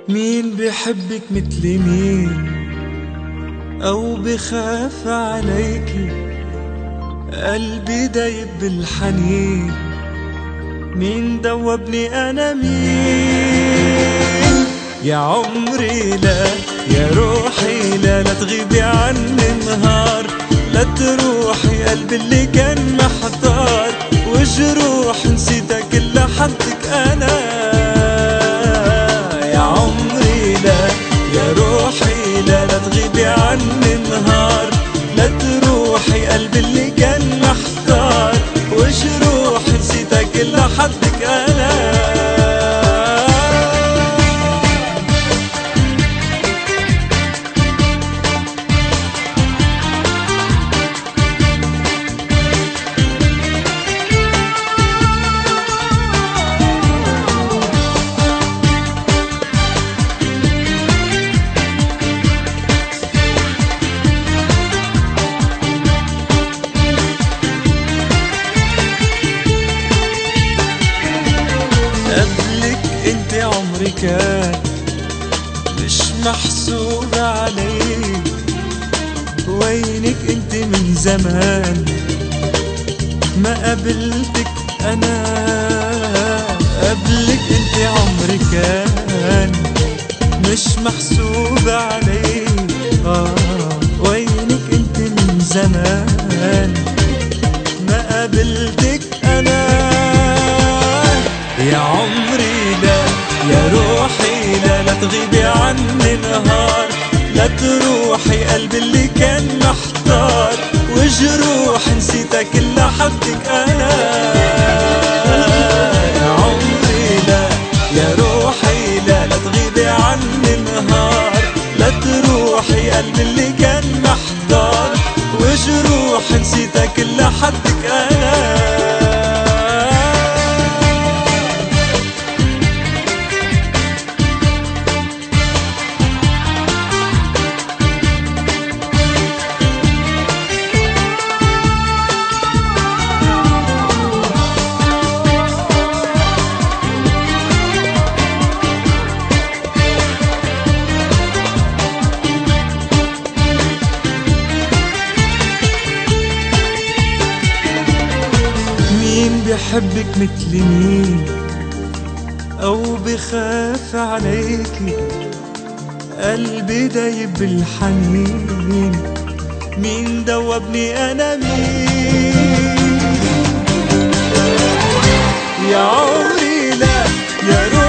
مين بيحبك مثل مين أو بخاف عليكي؟ قلبي دايب بالحنين، مين دوبني أنا مين؟ يا عمري لا، يا روحي لا، لا تغيبي عني نهار، لا تروحي قلبي اللي كان محتار، وجروح نسيتها كل حدك أنا. يا عمري لا، يا روحي لا، لا تغيبي عني نهار، لا تروحي قلبي اللي كان محتار، وجروح نسيتها كل حدك أنا. قبلك انت عمري كان مش محسوب علي، وينك انت من زمان ما قابلتك انا. قبلك انت عمري كان مش محسوب علي، وينك انت من زمان ما قابلتك انا. يا عمري لا، يا روحي لا، لا تغيبي عني نهار، لا تروحي قلبي اللي كان محتار، وجروح نسيتها كل حدك أنا. يا عمري لا، يا روحي لا، لا تغيبي عني نهار، لا تروحي قلبي اللي كان محتار، وجروح نسيتها كل حدك أنا. مين بيحبك مثل مين أو بخاف عليكي؟ قلبي دايب بالحنين، مين دوبني أنا مين؟ يا عمري لا، يا روحي